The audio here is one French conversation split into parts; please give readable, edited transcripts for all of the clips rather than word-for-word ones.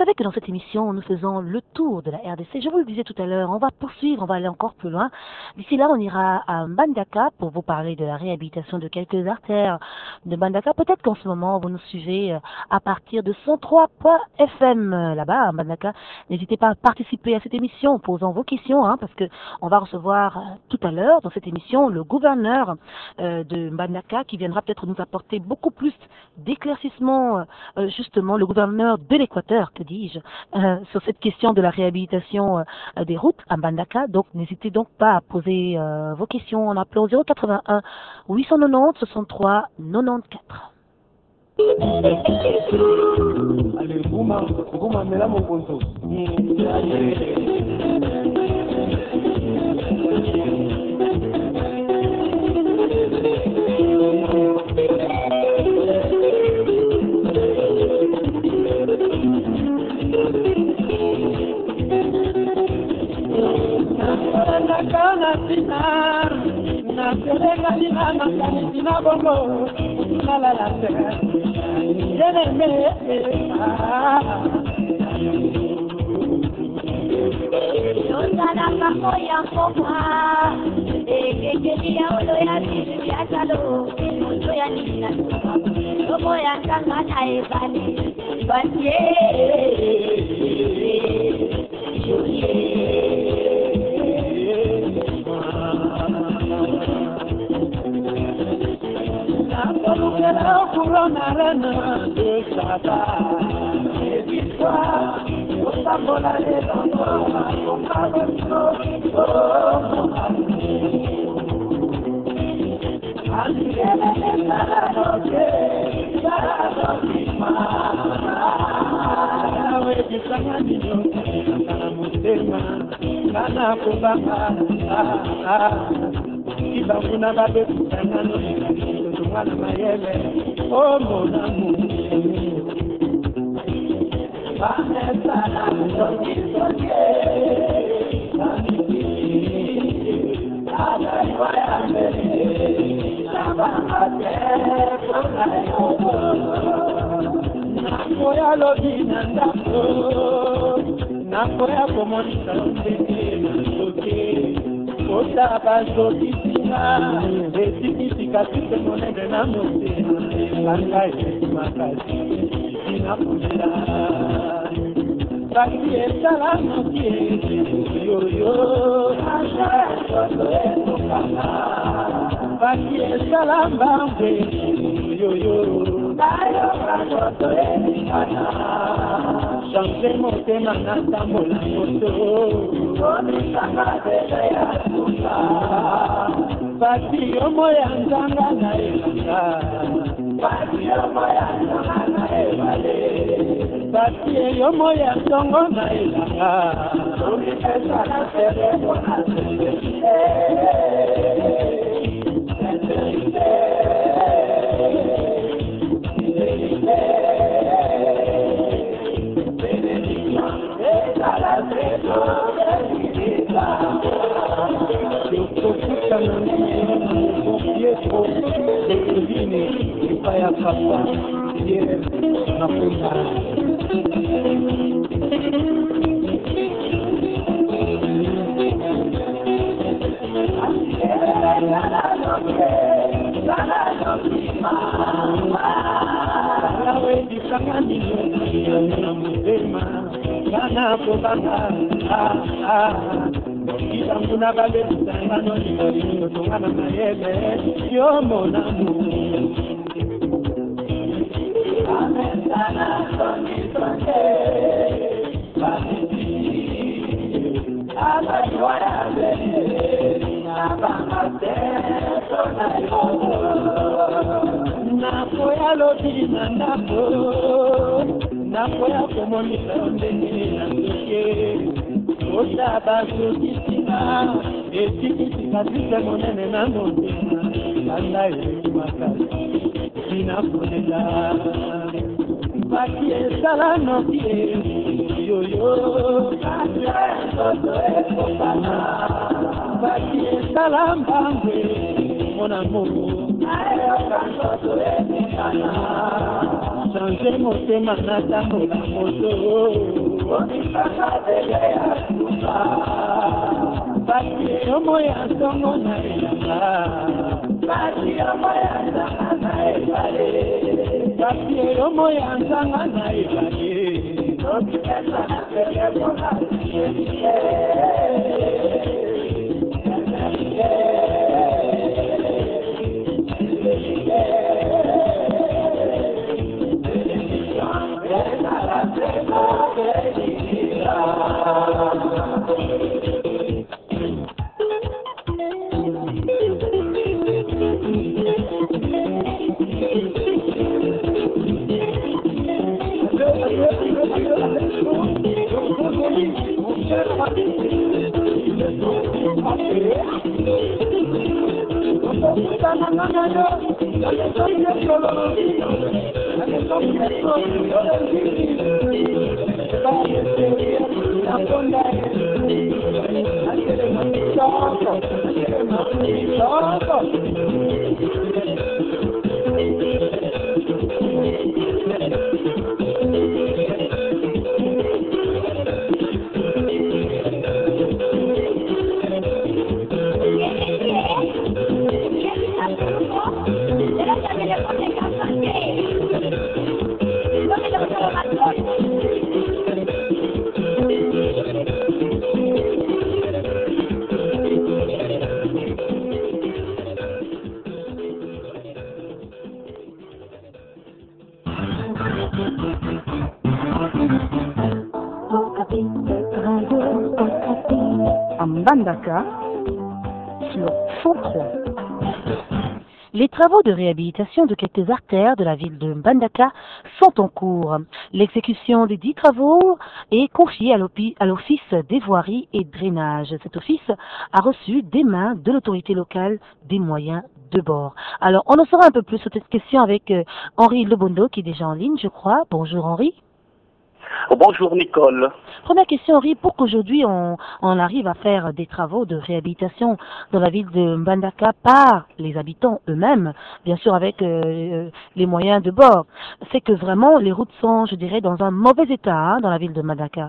savez que dans cette émission, nous faisons le tour de la RDC. Je vous le disais tout à l'heure, on va poursuivre, on va aller encore plus loin. D'ici là, on ira à Mbandaka pour vous parler de la réhabilitation de quelques artères de Mbandaka. Peut-être qu'en ce moment, vous nous suivez à partir de 103.fm là-bas à Mbandaka. N'hésitez pas à participer à cette émission en posant vos questions, parce que on va recevoir tout à l'heure dans cette émission le gouverneur de Mbandaka qui viendra peut-être nous apporter beaucoup plus d'éclaircissements, justement le gouverneur de l'Équateur, que dis-je, sur cette question de la réhabilitation des routes à Mbandaka. Donc n'hésitez donc pas à poser vos questions en appelant 081 890 63 94. Allez, Gouma, mais là, mon ponto. mon amour. Changer motema natambola moto. Basi yomo ya songo na elanga. Basi yomo ya zanga na ebale. Basi yomo ya zanga na ebale. Toki esa na pele bona Mbandaka sur 103. Les travaux de réhabilitation de quelques artères de la ville de Mbandaka sont en cours. L'exécution des 10 travaux est confiée à l'Office des voiries et drainage. Cet office a reçu des mains de l'autorité locale des moyens de bord. Alors, on en saura un peu plus sur cette question avec Henri Lebondo qui est déjà en ligne, je crois. Bonjour Henri. Bonjour Nicole. Première question Henri, pour qu'aujourd'hui on arrive à faire des travaux de réhabilitation dans la ville de Mbandaka par les habitants eux-mêmes, bien sûr avec les moyens de bord, c'est que vraiment les routes sont, je dirais, dans un mauvais état dans la ville de Mbandaka.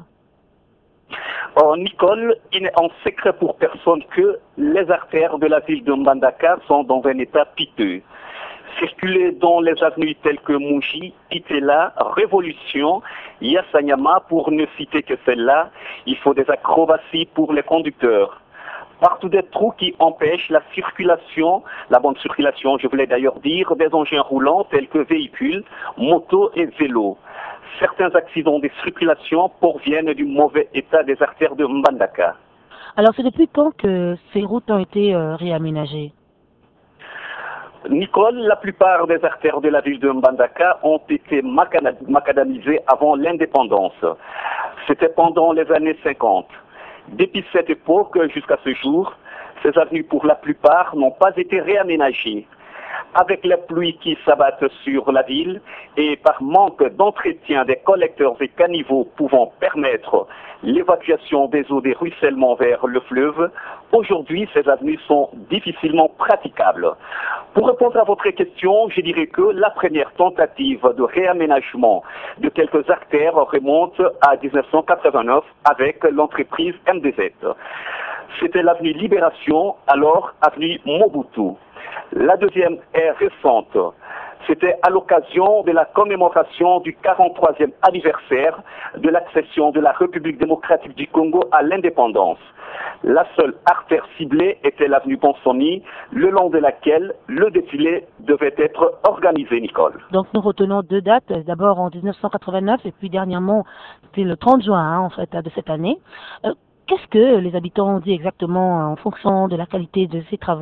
Nicole, il n'est en secret pour personne que les artères de la ville de Mbandaka sont dans un état piteux. Circuler dans les avenues telles que Mouji, Itela, Révolution, Yassanyama, pour ne citer que celle-là, il faut des acrobaties pour les conducteurs. Partout des trous qui empêchent la circulation, la bonne circulation, je voulais d'ailleurs dire, des engins roulants tels que véhicules, motos et vélos. Certains accidents de circulation proviennent du mauvais état des artères de Mbandaka. Alors c'est depuis quand que ces routes ont été réaménagées ? Nicole, la plupart des artères de la ville de Mbandaka ont été macadamisées avant l'indépendance. C'était pendant les années 50. Depuis cette époque jusqu'à ce jour, ces avenues pour la plupart n'ont pas été réaménagées. Avec les pluies qui s'abattent sur la ville et par manque d'entretien des collecteurs et caniveaux pouvant permettre l'évacuation des eaux des ruissellements vers le fleuve, aujourd'hui ces avenues sont difficilement praticables. Pour répondre à votre question, je dirais que la première tentative de réaménagement de quelques artères remonte à 1989 avec l'entreprise MDZ. C'était l'avenue Libération, alors avenue Mobutu. La deuxième est récente. C'était à l'occasion de la commémoration du 43e anniversaire de l'accession de la République démocratique du Congo à l'indépendance. La seule artère ciblée était l'avenue Bonsoni, le long de laquelle le défilé devait être organisé, Nicole. Donc nous retenons deux dates, d'abord en 1989 et puis dernièrement, c'était le 30 juin en fait, de cette année. Qu'est-ce que les habitants ont dit exactement en fonction de la qualité de ces travaux ?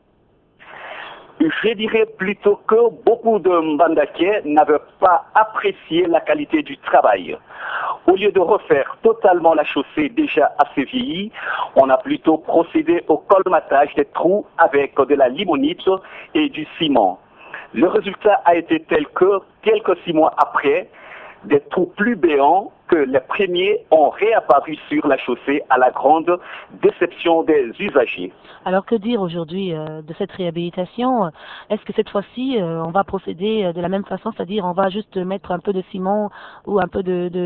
Je dirais plutôt que beaucoup de Mbandakais n'avaient pas apprécié la qualité du travail. Au lieu de refaire totalement la chaussée déjà assez vieillie, on a plutôt procédé au colmatage des trous avec de la limonite et du ciment. Le résultat a été tel que, quelques 6 mois après, des trous plus béants que les premiers ont réapparu sur la chaussée à la grande déception des usagers. Alors que dire aujourd'hui de cette réhabilitation? Est-ce que cette fois-ci on va procéder de la même façon, c'est-à-dire on va juste mettre un peu de ciment ou un peu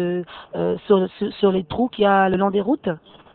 sur les trous qu'il y a le long des routes?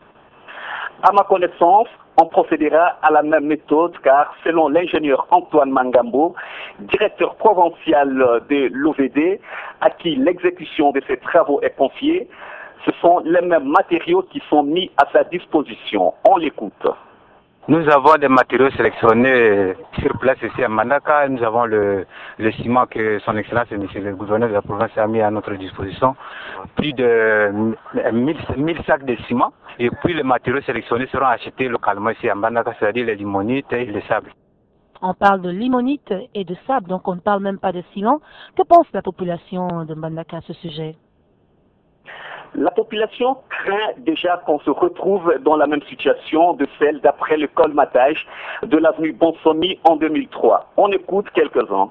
À ma connaissance, on procédera à la même méthode car selon l'ingénieur Antoine Mangambo, directeur provincial de l'OVD, à qui l'exécution de ces travaux est confiée, ce sont les mêmes matériaux qui sont mis à sa disposition. On l'écoute. Nous avons des matériaux sélectionnés sur place ici à Mbandaka. Nous avons le ciment que son Excellence et Monsieur le gouverneur de la province a mis à notre disposition. Plus de 1000 sacs de ciment. Et puis les matériaux sélectionnés seront achetés localement ici à Mbandaka, c'est-à-dire les limonites et les sables. On parle de limonite et de sable, donc on ne parle même pas de ciment. Que pense la population de Mbandaka à ce sujet? La population craint déjà qu'on se retrouve dans la même situation de celle d'après le colmatage de l'avenue Bonsomi en 2003. On écoute quelques-uns.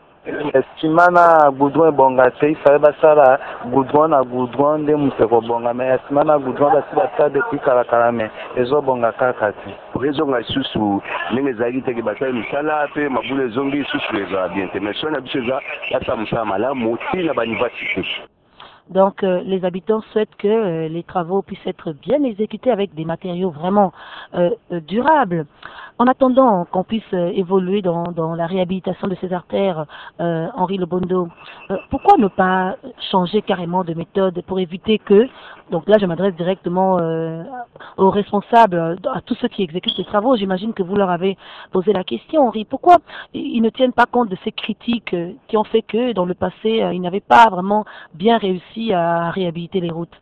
Simana goudron bonga sei faiba sala goudron na goudron de museko bonga me simana goudron basa depuis karakara me ezo bonga kakati rezo nga susu nenge zali teke batali misala pe mabule zongi susu eza bien te mais sona biseza asa musala malamu tina ba université. Donc les habitants souhaitent que les travaux puissent être bien exécutés avec des matériaux vraiment durables. En attendant qu'on puisse évoluer dans la réhabilitation de ces artères, Henri Lobondo, pourquoi ne pas changer carrément de méthode pour éviter que, donc là je m'adresse directement aux responsables, à tous ceux qui exécutent ces travaux, j'imagine que vous leur avez posé la question, Henri, pourquoi ils ne tiennent pas compte de ces critiques qui ont fait que dans le passé ils n'avaient pas vraiment bien réussi à réhabiliter les routes?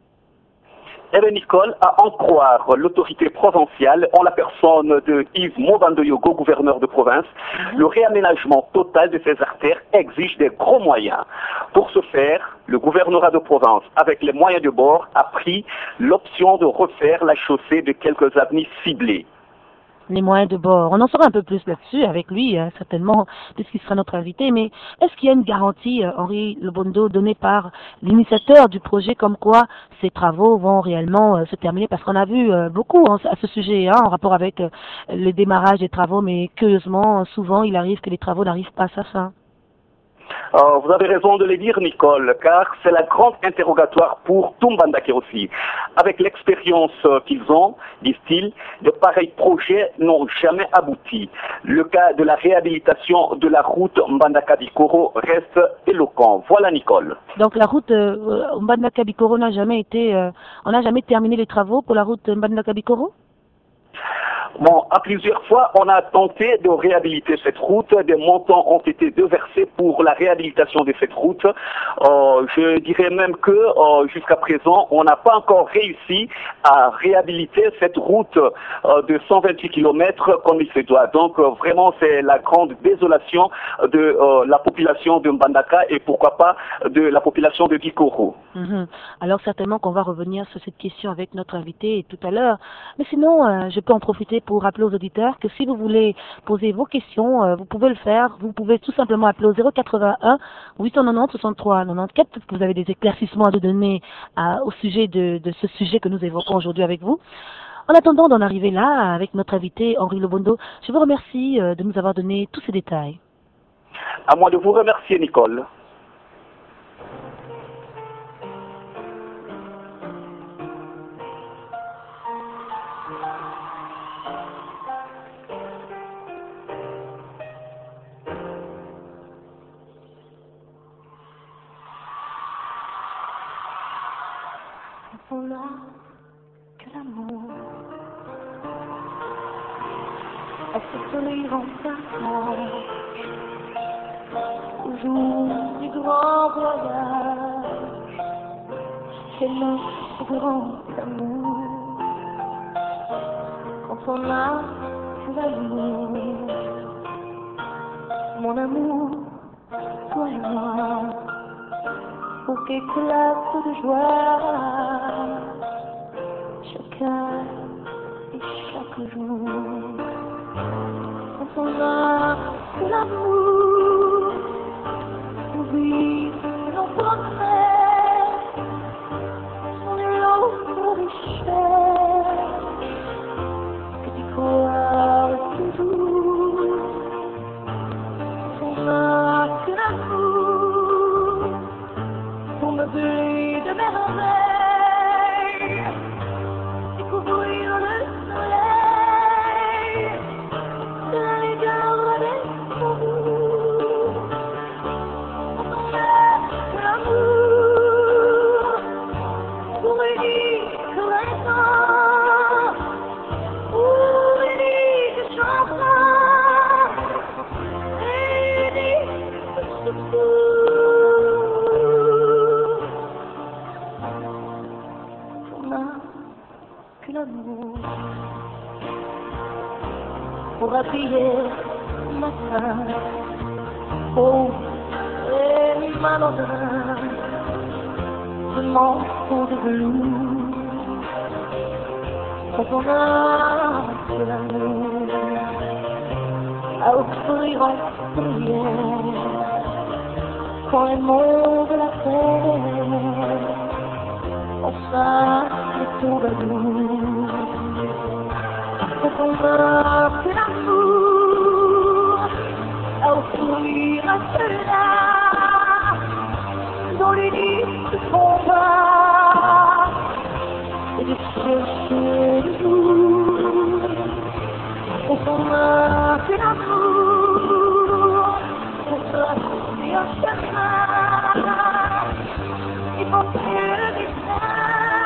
Eh bien, Nicole, à en croire l'autorité provinciale, en la personne de Yves Mobandoyogo, gouverneur de province, le réaménagement total de ces artères exige des gros moyens. Pour ce faire, le gouvernorat de province, avec les moyens de bord, a pris l'option de refaire la chaussée de quelques avenues ciblées. Les moyens de bord. On en saura un peu plus là-dessus avec lui, certainement, puisqu'il sera notre invité. Mais est-ce qu'il y a une garantie, Henri Lobondo, donnée par l'initiateur du projet, comme quoi ces travaux vont réellement se terminer? Parce qu'on a vu beaucoup à ce sujet, en rapport avec le démarrage des travaux, mais curieusement, souvent, il arrive que les travaux n'arrivent pas à sa fin. Vous avez raison de le dire, Nicole, car c'est la grande interrogatoire pour tout Mbandaka aussi. Avec l'expérience qu'ils ont, disent-ils, de pareils projets n'ont jamais abouti. Le cas de la réhabilitation de la route Mbandaka-Bikoro reste éloquent. Voilà, Nicole. Donc la route Mbandaka-Bikoro n'a jamais été... on n'a jamais terminé les travaux pour la route Mbandaka-Bikoro? Bon, à plusieurs fois, on a tenté de réhabiliter cette route. Des montants ont été déversés pour la réhabilitation de cette route. Je dirais même que jusqu'à présent, on n'a pas encore réussi à réhabiliter cette route de 128 km comme il se doit. Donc vraiment, c'est la grande désolation de la population de Mbandaka et pourquoi pas de la population de Bikoro. Alors certainement qu'on va revenir sur cette question avec notre invité tout à l'heure. Mais sinon, je peux en profiter pour rappeler aux auditeurs que si vous voulez poser vos questions, vous pouvez le faire. Vous pouvez tout simplement appeler au 081 890 63 94. Peut-être que vous avez des éclaircissements à nous donner au sujet de ce sujet que nous évoquons aujourd'hui avec vous. En attendant d'en arriver là, avec notre invité Henri Lobondo, je vous remercie de nous avoir donné tous ces détails. À moi de vous remercier, Nicole. Voilà que l'amour a ce soleil remplaçant au jour du grand voyage, c'est notre grand amour. Quand on a l'amour, mon amour, toi et moi, pour qu'éclate de joie chacun et chaque jour. Quand on a l'amour, pour vivre nos portraits. n'a que l'amour pour habiller ma femme. Oh, et malhonneur, seulement pour de velours, quand on a que l'amour à offrir en prière, quand les mots de la terre, on s'arrête tout de nous, quand on a que l'amour à offrir à ceux-là dont les lits se font bas et de chercher le jour, quand on a que l'amour pour tracer un chemin et porter le destin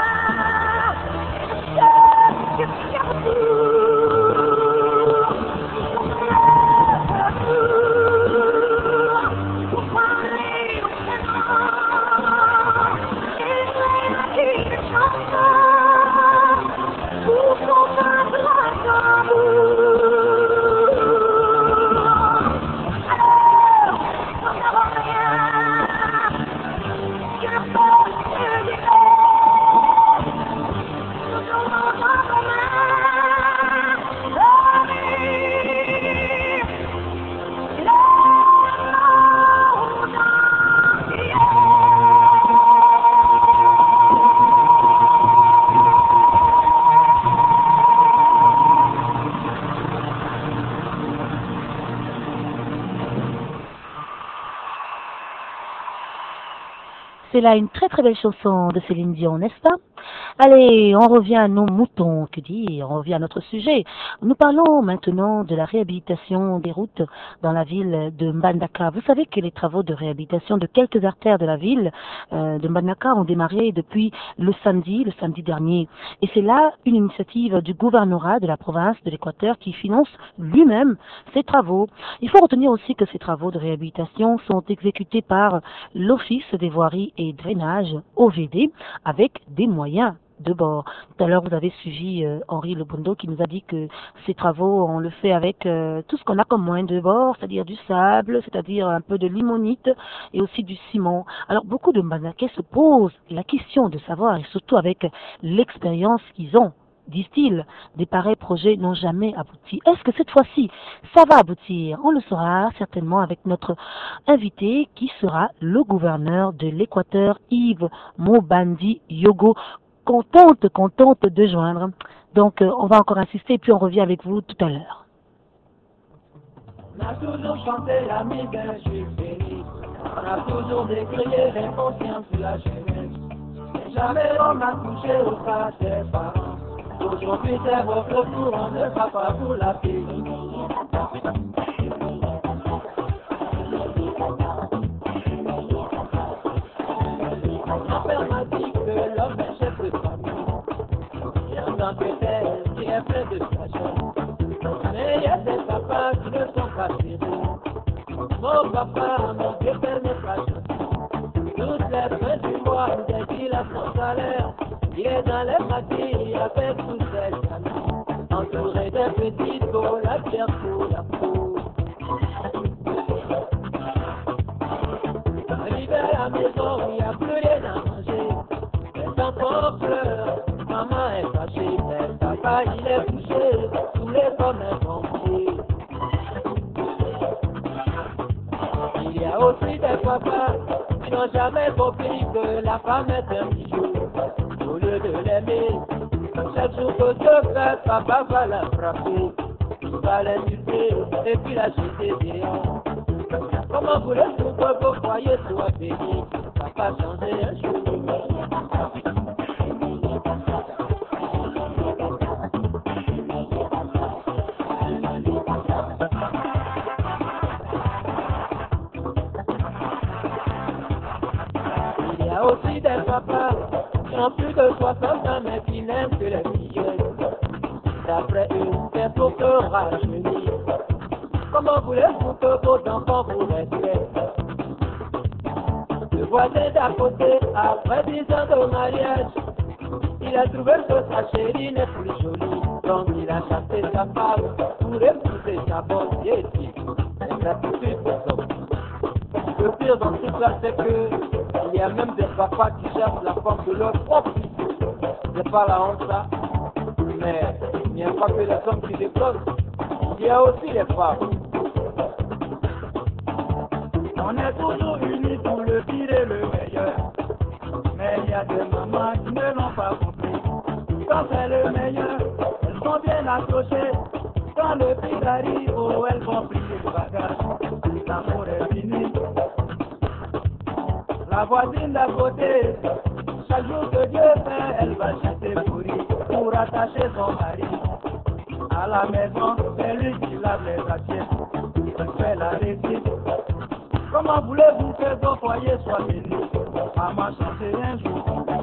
de ceux qui C'est là une très très belle chanson de Céline Dion, n'est-ce pas? Allez, on revient à nos moutons, que dire, on revient à notre sujet. Nous parlons maintenant de la réhabilitation des routes dans la ville de Mbandaka. Vous savez que les travaux de réhabilitation de quelques artères de la ville de Mbandaka ont démarré depuis le samedi dernier. Et c'est là une initiative du gouvernorat de la province de l'Équateur qui finance lui-même ces travaux. Il faut retenir aussi que ces travaux de réhabilitation sont exécutés par l'Office des voiries et drainage, OVD, avec des moyens de bord. Tout à l'heure, vous avez suivi Henri Lebondo qui nous a dit que ces travaux, on le fait avec tout ce qu'on a comme moyen de bord, c'est-à-dire du sable, c'est-à-dire un peu de limonite et aussi du ciment. Alors, beaucoup de Mbandakais se posent la question de savoir, et surtout avec l'expérience qu'ils ont, disent-ils, des pareils projets n'ont jamais abouti. Est-ce que cette fois-ci, ça va aboutir? On le saura certainement avec notre invité qui sera le gouverneur de l'Équateur, Yves Mobandi Yogo. Contente de joindre. Donc, on va encore insister et puis on revient avec vous tout à l'heure. On a toujours chanté la miguel, je suis félix. On a toujours décrié l'inconscience de la jeunesse. Mais jamais on a touché au cas des parents. Aujourd'hui, c'est votre tour, on ne va pas pour la paix. Mon père m'a dit que l'homme est chef de famille. Et en tant que tel, il est plein de sagesse. Mais il y a des papas qui ne sont pas sérieux. Mon papa m'a dit qu'elle n'est pas gentille. Toutes les fins du mois, dès qu'il a son salaire, il est dans les maquilles avec tous ses amis. Entouré des petites boules, la pierre pour la peau. Arrivé à la maison, il n'y a plus rien à manger. Les enfants pleurent, maman est fâchée, mais papa il est couché, tous les pommes est compris. Il y a aussi des papas qui n'ont jamais compris que la femme est un bijou. Au lieu de l'aimer, chaque jour que je fais, papa va la frapper. Il va l'insulter et puis la jeter dehors. Comment voulez-vous que vos foyers soient bénis? Papa changer un jour. Il y a aussi des papas qui ont plus de 60 ans mais qui n'aiment que les filles. D'après eux, c'est pour te rajeunir. Comment voulez-vous que vos enfants vous respectent? Le voisin d'à côté, après 10 ans de mariage, Il a trouvé que sa chérie n'est plus jolie, donc il a chassé sa femme pour épouser sa bonne éthique. L'ingratitude des hommes. Le pire dans tout ça, c'est que il y a même des papas qui cherchent la femme de leur propre fils. C'est pas la honte ça, mais il n'y a pas que les hommes qui décrochent, il y a aussi les femmes. On est toujours unis pour le pire et le meilleur, mais il y a des mamans qui ne l'ont pas compris. Quand c'est le meilleur, elles sont bien accrochées. Quand le pire arrive, oh, elles vont plier le bagage. L'amour est fini. La voisine d'à côté, chaque jour que Dieu fait, elle va chanter pour attacher son mari. À la maison, c'est lui qui lave les assiettes, il fait la récite. Comment voulez-vous que vos foyers soient bénis? Maman chanter un jour.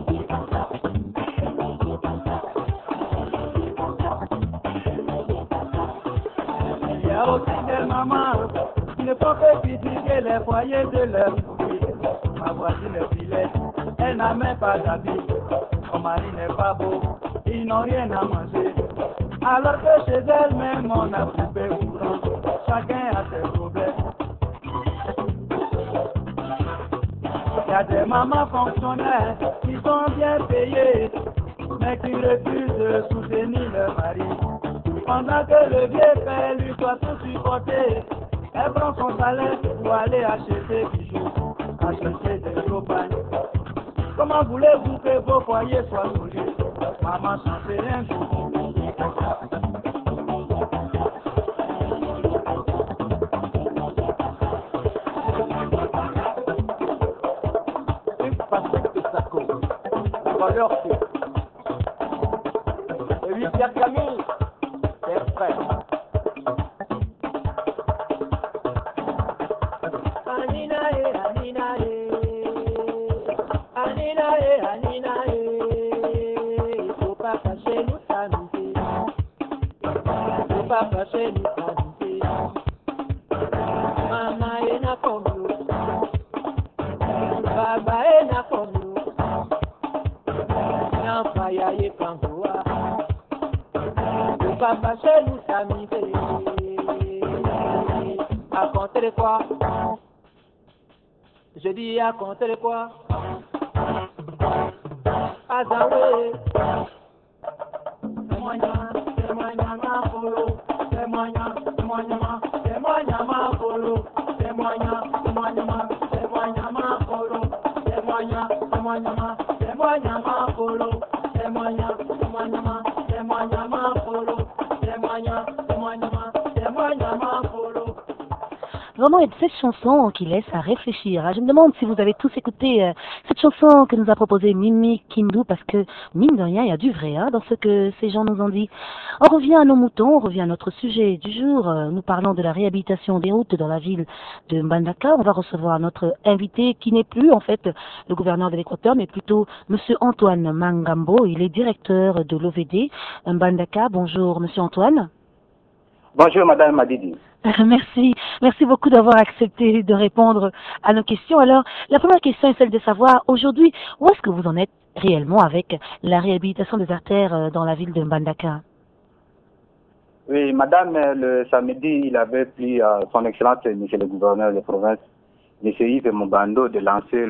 Il y a aussi des mamans qui ne font que critiquer les foyers de leur fille. Ma voisine est filet, elle n'a même pas d'habit. Son mari n'est pas beau, ils n'ont rien à manger. Alors que chez elle-même, on a coupé courant. Chacun a ses problèmes. Il y a des mamans fonctionnaires qui sont bien payées, mais qui refusent de soutenir leur mari. Pendant que le vieux père lui doit tout supporter, elle prend son salaire pour aller acheter des bijoux, acheter des champagnes. Comment voulez-vous que vos foyers soient solides? Maman chantez un jour. Une pastèque de saco, la valeur c'est. Et lui, Pierre Camille, c'est frère. Papa chez nous santé, maman est na comme nous, baba est na comme nous, n'enfant y a y kangoua, papa chez nous santé, à compter quoi? Je dis à compter quoi? Azawé. Vraiment, il y a cette chanson qui laisse à réfléchir. Je me demande si vous avez tous écouté cette chanson que nous a proposée Mimi Kindu, parce que, mine de rien, il y a du vrai dans ce que ces gens nous ont dit. On revient à nos moutons, on revient à notre sujet du jour. Nous parlons de la réhabilitation des routes dans la ville de Mbandaka. On va recevoir notre invité qui n'est plus, en fait, le gouverneur de l'Équateur, mais plutôt Monsieur Antoine Mangambo. Il est directeur de l'OVD Mbandaka. Bonjour, Monsieur Antoine. Bonjour, Madame Madidi. Merci beaucoup d'avoir accepté de répondre à nos questions. Alors, la première question est celle de savoir aujourd'hui, où est-ce que vous en êtes réellement avec la réhabilitation des artères dans la ville de Mbandaka? Oui, Madame, le samedi, il avait pris son Excellence, Monsieur le gouverneur de province, Monsieur Yves Moubando, de lancer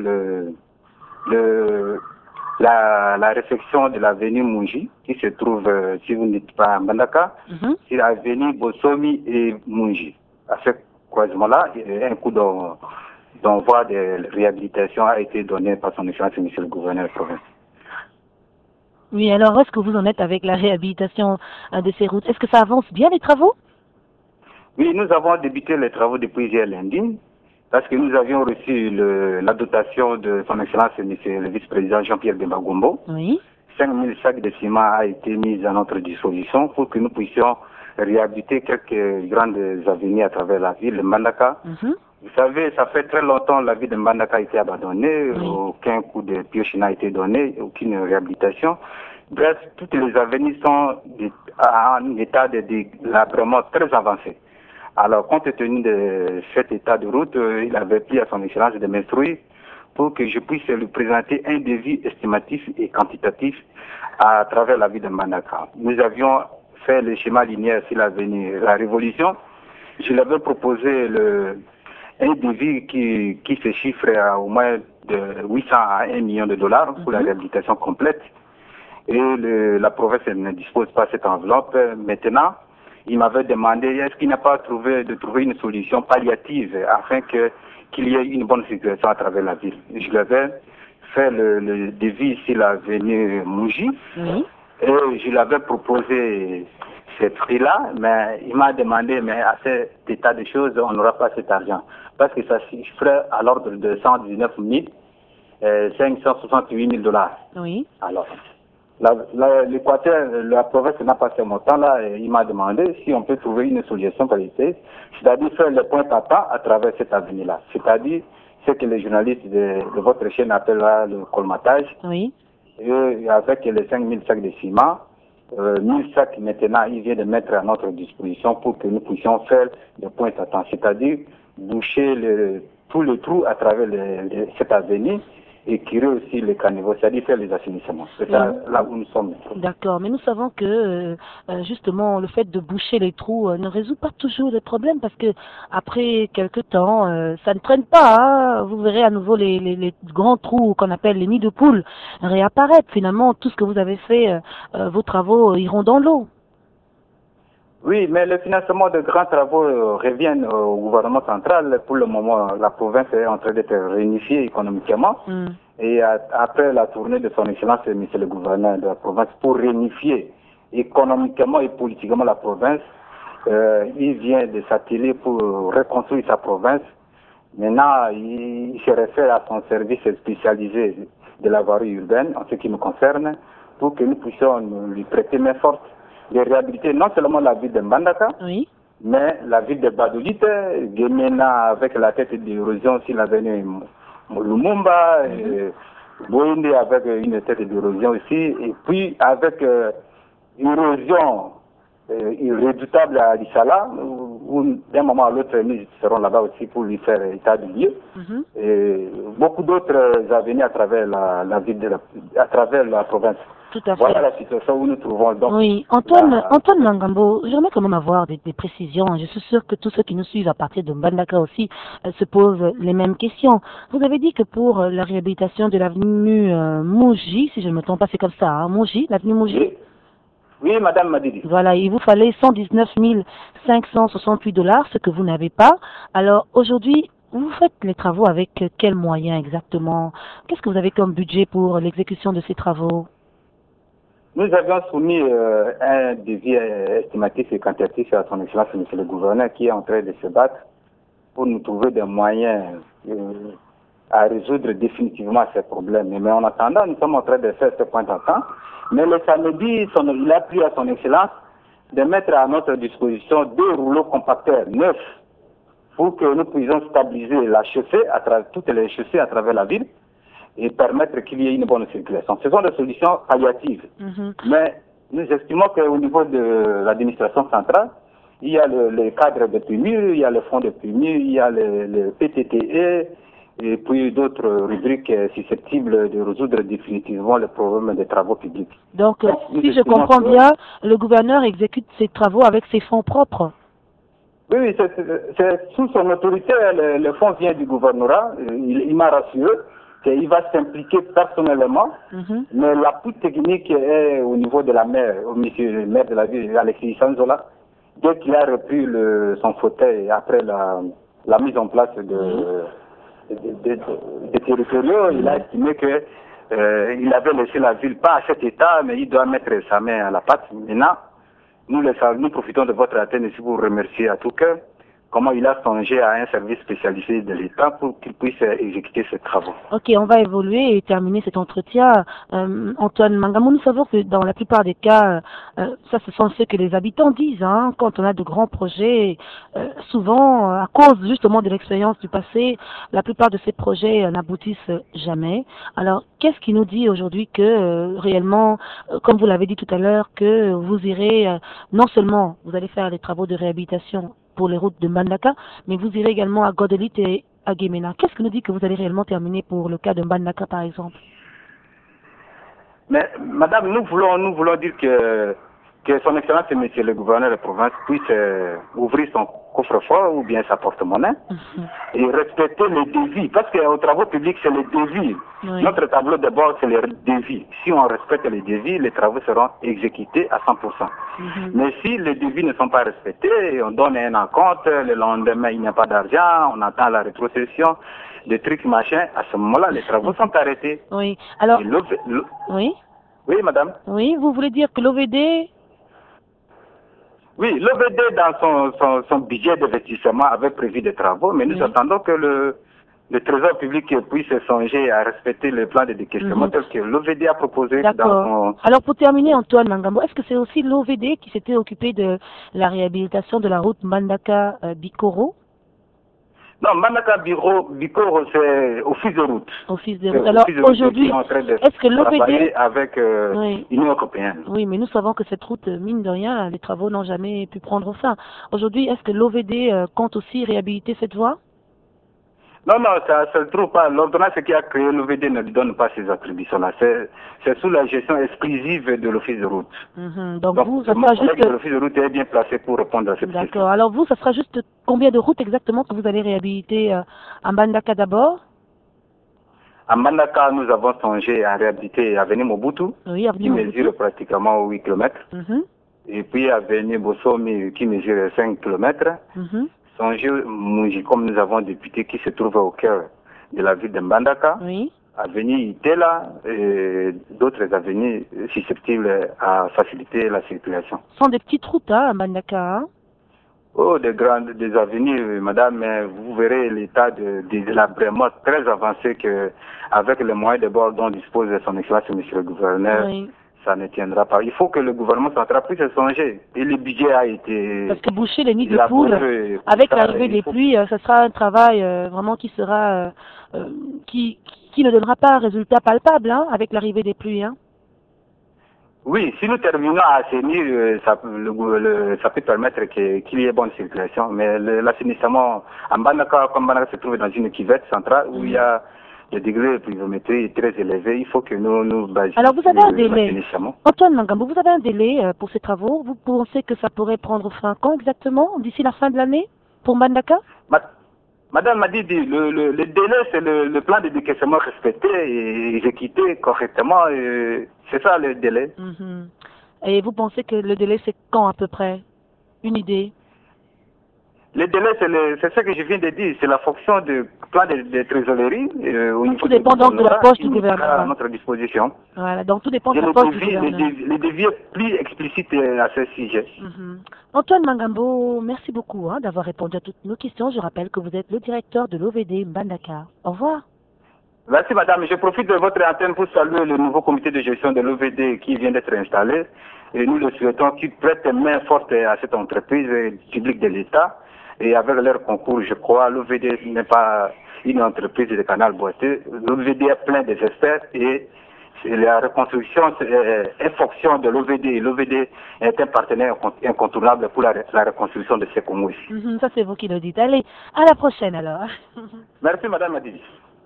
la réflexion de l'avenue Munji, qui se trouve, si vous n'êtes pas à Mbandaka, c'est l'avenue Bosomi et Munji. À ce croisement-là, un coup d'envoi de réhabilitation a été donné par son Excellence, Monsieur le gouverneur de province. Oui, alors où est-ce que vous en êtes avec la réhabilitation de ces routes? Est-ce que ça avance bien les travaux? Oui, nous avons débuté les travaux depuis hier lundi, parce que nous avions reçu la dotation de son Excellence, Monsieur le vice-président Jean-Pierre Bemba Gombo. Oui. 5000 sacs de ciment a été mis à notre disposition pour que nous puissions réhabiliter quelques grandes avenues à travers la ville de Mbandaka. Vous savez, ça fait très longtemps que la ville de Mbandaka a été abandonnée, aucun coup de pioche n'a été donné, aucune réhabilitation. Bref, toutes les avenues sont en état de délabrement très avancé. Alors, compte tenu de cet état de route, il avait pris à son Excellence de m'instruire pour que je puisse lui présenter un devis estimatif et quantitatif à travers la ville de Mbandaka. Nous avions fait le schéma linéaire sur l'avenir, la révolution. Je lui avais proposé un devis qui se chiffre à au moins de 800 à 1 million de dollars pour la réhabilitation complète. Et la province ne dispose pas de cette enveloppe. Maintenant, il m'avait demandé est-ce qu'il n'a pas trouvé une solution palliative afin qu'il y ait une bonne circulation à travers la ville. Je lui avais fait le devis sur l'avenue Mouji. Et je lui avais proposé ce prix-là, mais il m'a demandé, mais à cet état de choses, on n'aura pas cet argent. Parce que ça chiffrait à l'ordre de 119 568 000 dollars. Oui. Alors, l'Équateur, la province n'a pas ce montant-là, et il m'a demandé si on peut trouver une solution qualité, c'est-à-dire faire le point à à travers cette avenue-là. C'est-à-dire ce que les journalistes de votre chaîne appellent le colmatage. Oui. Et avec les 5 000 sacs de ciment, 1000 sacs maintenant, il vient de mettre à notre disposition pour que nous puissions faire le point à temps, c'est-à-dire boucher tous les trous à travers cette avenue et curer aussi les caniveaux, c'est-à-dire faire les assainissements. C'est ça, là où nous sommes. D'accord, mais nous savons que justement le fait de boucher les trous ne résout pas toujours les problèmes parce que après quelque temps, ça ne traîne pas. Hein. Vous verrez à nouveau les grands trous qu'on appelle les nids de poules réapparaître. Finalement, tout ce que vous avez fait, vos travaux iront dans l'eau. Oui, mais le financement de grands travaux revient au gouvernement central. Pour le moment, la province est en train d'être réunifiée économiquement. Et après la tournée de son excellence, monsieur le gouverneur de la province, pour réunifier économiquement et politiquement la province, il vient de s'atteler pour reconstruire sa province. Maintenant, il se réfère à son service spécialisé de la voirie urbaine, en ce qui me concerne, pour que nous puissions lui prêter main forte de réhabiliter non seulement la ville de Mbandaka, mais la ville de Badolite, Gemena avec la tête d'érosion sur l'avenue Lumumba, Boinde avec une tête d'érosion aussi, et puis avec érosion irréductible à Lissala, où d'un moment à l'autre nous serons là-bas aussi pour lui faire état du lieu. Et beaucoup d'autres avenues à travers la ville à travers la province. Tout à fait. Voilà la situation où nous trouvons. Donc, oui, Antoine Mangambo, j'aimerais quand même avoir des précisions. Je suis sûr que tous ceux qui nous suivent à partir de Mbandaka aussi se posent les mêmes questions. Vous avez dit que pour la réhabilitation de l'avenue Mouji, si je ne me trompe pas, c'est comme ça, hein, Mouji, l'avenue Mouji. Oui, madame Madidi. Voilà, il vous fallait 119 568 dollars, ce que vous n'avez pas. Alors aujourd'hui, vous faites les travaux avec quels moyens exactement? Qu'est-ce que vous avez comme budget pour l'exécution de ces travaux? Nous avions soumis un devis estimatif et quantitatif à son excellence, monsieur le gouverneur, qui est en train de se battre pour nous trouver des moyens à résoudre définitivement ces problèmes. Mais en attendant, nous sommes en train de faire ce point en temps. Mais le samedi, il a pris à son excellence de mettre à notre disposition 2 rouleaux compacteurs neufs pour que nous puissions stabiliser la chaussée, toutes les chaussées à travers la ville, et permettre qu'il y ait une bonne circulation. Ce sont des solutions palliatives. Mais nous estimons qu'au niveau de l'administration centrale, il y a le cadre de PMU, il y a le fonds de PMU, il y a le PTTE, et puis d'autres rubriques susceptibles de résoudre définitivement le problème des travaux publics. Donc, si je comprends bien, le gouverneur exécute ses travaux avec ses fonds propres. Oui, c'est sous son autorité, le fonds vient du gouvernorat, il m'a rassuré. Il va s'impliquer personnellement, mais l'appui technique est au niveau de la maire, au monsieur le maire de la ville, Alexis Sanzola. Dès qu'il a repris son fauteuil après la mise en place des territoriaux, il a estimé que il avait laissé la ville pas à cet état, mais il doit mettre sa main à la pâte. Maintenant, nous profitons de votre atteinte ici pour vous remercier à tout cœur. Comment il a songé à un service spécialisé de l'État pour qu'il puisse exécuter ses travaux. Ok, on va évoluer et terminer cet entretien. Antoine Mangambo, nous savons que dans la plupart des cas, ça ce sont ce que les habitants disent. Hein, quand on a de grands projets, souvent, à cause justement de l'expérience du passé, la plupart de ces projets n'aboutissent jamais. Alors, qu'est-ce qui nous dit aujourd'hui que réellement, comme vous l'avez dit tout à l'heure, que vous irez, non seulement vous allez faire les travaux de réhabilitation pour les routes de Mbandaka, mais vous irez également à Godelite et à Guémena. Qu'est-ce que nous dit que vous allez réellement terminer pour le cas de Mbandaka, par exemple? Mais madame, nous voulons dire que son excellence, monsieur le gouverneur de province, puisse ouvrir son coffre-fort ou bien sa porte-monnaie et respecter les devis. Parce qu'aux travaux publics, c'est les devis. Oui. Notre tableau de bord, c'est les devis. Si on respecte les devis, les travaux seront exécutés à 100%. Mais si les devis ne sont pas respectés, on donne un acompte, le lendemain, il n'y a pas d'argent, on attend la rétrocession, des trucs, machin, à ce moment-là, les travaux sont arrêtés. Oui. Alors, Et oui. Oui, madame. Oui, vous voulez dire que l'OVD... Oui, l'OVD, dans son budget d'investissement, avait prévu des travaux, mais nous attendons que le Trésor public puisse songer à respecter le plan de décaissement tel que l'OVD a proposé. D'accord. Alors, pour terminer, Antoine Mangambo, est-ce que c'est aussi l'OVD qui s'était occupé de la réhabilitation de la route Mbandaka-Bikoro? Non, Mbandaka Bikoro, c'est office de route. Office de route. Alors, aujourd'hui, est-ce que l'OVD... avec l'Union européenne. Oui, mais nous savons que cette route, mine de rien, les travaux n'ont jamais pu prendre fin. Aujourd'hui, est-ce que l'OVD compte aussi réhabiliter cette voie? Non, ça ne se trouve pas. L'ordonnance qui a créé l'OVD ne lui donne pas ces attributions-là. C'est sous la gestion exclusive de l'office de route. Donc vous, ça sera juste... L'office de route est bien placé pour répondre à cette question. D'accord. Alors vous, ça sera juste combien de routes exactement que vous allez réhabiliter à Mbandaka d'abord? À Mbandaka, nous avons songé à réhabiliter Avenue Mobutu, qui mesure pratiquement 8 km. Et puis Avenue Bossomi, qui mesure 5 km. Songé Mungi, comme nous avons député qui se trouve au cœur de la ville de Mbandaka, avenue Itela et d'autres avenues susceptibles à faciliter la circulation. Ce sont des petites routes à Mbandaka, hein? Oh, des avenues, madame, mais vous verrez l'état de délabrement très avancé que, avec les moyens de bord dont dispose son excellence, monsieur le gouverneur, ça ne tiendra pas. Il faut que le gouvernement central puisse songer. Et le budget a été... Parce que boucher les nids de poules, avec l'arrivée des pluies, ce sera un travail vraiment qui sera... qui ne donnera pas un résultat palpable, hein, avec l'arrivée des pluies, hein. Oui, si nous terminons à assainir, ça peut permettre qu'il y ait bonne circulation. Mais l'assainissement, en Mbandaka, comme Mbandaka se trouve dans une cuvette centrale où il y a le degré de pluviométrie très élevé, il faut que nous basions. Alors vous avez un délai. Antoine Mangambo, vous avez un délai pour ces travaux. Vous pensez que ça pourrait prendre fin quand exactement? D'ici la fin de l'année pour Mbandaka? Madame m'a dit, le délai, c'est le plan de décaissement respecté et exécuté correctement. C'est ça le délai. Et vous pensez que le délai, c'est quand à peu près? Une idée? Le délai, c'est ce que je viens de dire. C'est la fonction du plan de trésorerie. Tout dépend donc de la poche du gouvernement. À notre disposition. Voilà, donc tout dépend de la poche du gouvernement. Les devis plus explicites à ce sujet. Antoine Mangambo, merci beaucoup d'avoir répondu à toutes nos questions. Je rappelle que vous êtes le directeur de l'OVD Mbandaka. Au revoir. Merci madame. Je profite de votre antenne pour saluer le nouveau comité de gestion de l'OVD qui vient d'être installé. Et nous le souhaitons qu'ils prêtent main forte à cette entreprise publique de l'État. Et avec leur concours, je crois, l'OVD n'est pas une entreprise de canal boiteux. L'OVD est plein des experts et la reconstruction est fonction de l'OVD. L'OVD est un partenaire incontournable pour la reconstruction de ces Congo ici. Ça, c'est vous qui le dites. Allez, à la prochaine alors. Merci, madame Madidi.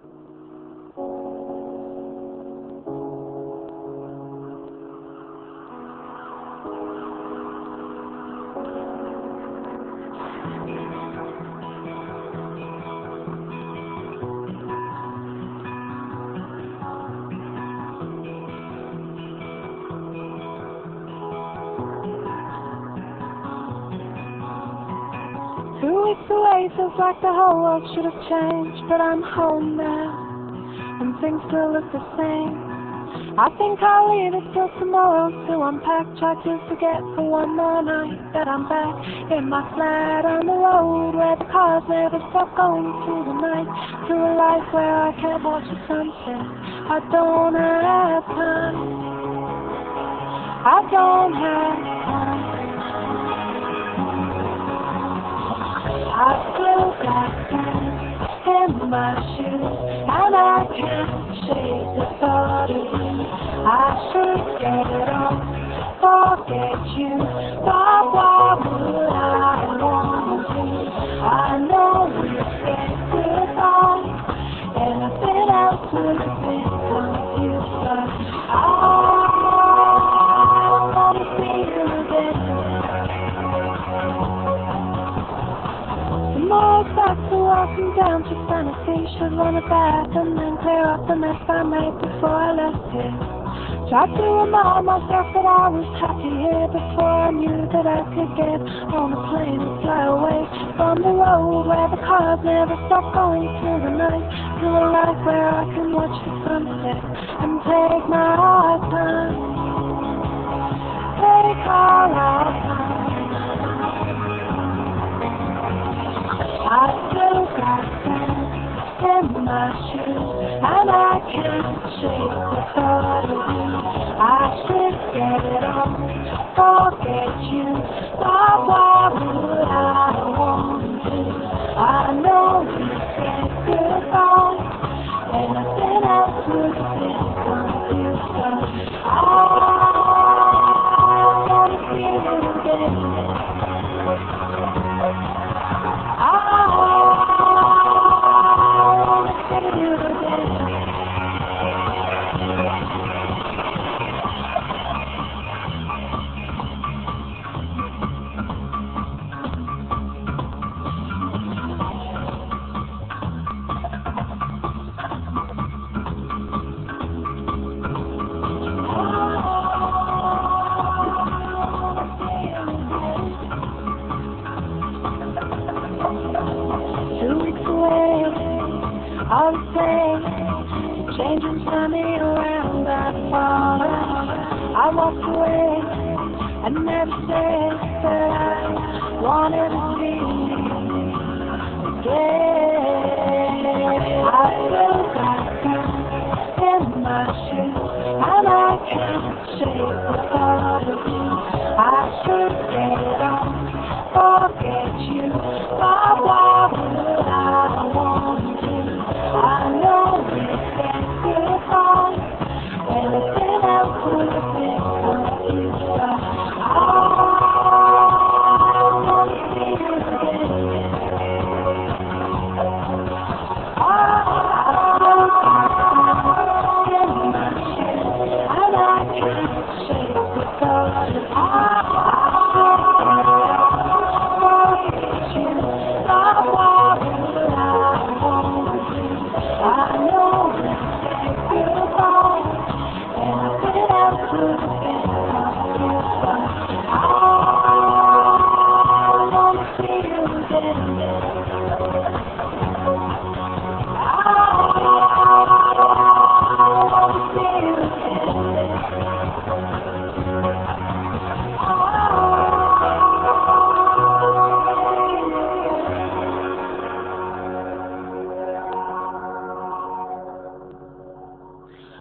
Away, feels like the whole world should have changed, but I'm home now, and things still look the same. I think I'll leave it till tomorrow to unpack, try to forget for one more night that I'm back in my flat on the road where the cars never stop going through the night, to a life where I can't watch the sunset. I don't have time. I don't have time. I still got sand in my shoes, and I can't shake the thought of you. I should get off, forget you, but why would I want to? I know we said goodbye. could have been confused, but I wanna see you again. The more back to walking down to sanity, should run it back and then clear up the mess I made before I left here. Tried to remind myself that I was happy here before I knew that I could get on a plane and fly away from the road where the cars never stop going through the night, to a life where I can watch the sunset and take my time, take all our time. I still got sand in my shoes and I can't shake the thought of you. I should get it on, forget you, but why would I want to? I know we said goodbye, and nothing else would have been confused, but I wanna see you again. I wanna see you again. All the same, changing me around, I fall. I walked away, I never said that I wanted to see you again. I still got sand in my shoes, and I can't shake the thought of you. I should get on, forget you, but why would I want to? I know we said goodbye, and nothing else would have been confused, but I wanna see you again. I in my shoes, and I can't shake the thought of you. I forget you, but why would I want to? I know we said goodbye, and nothing else would have been confused, but I wanna see you again.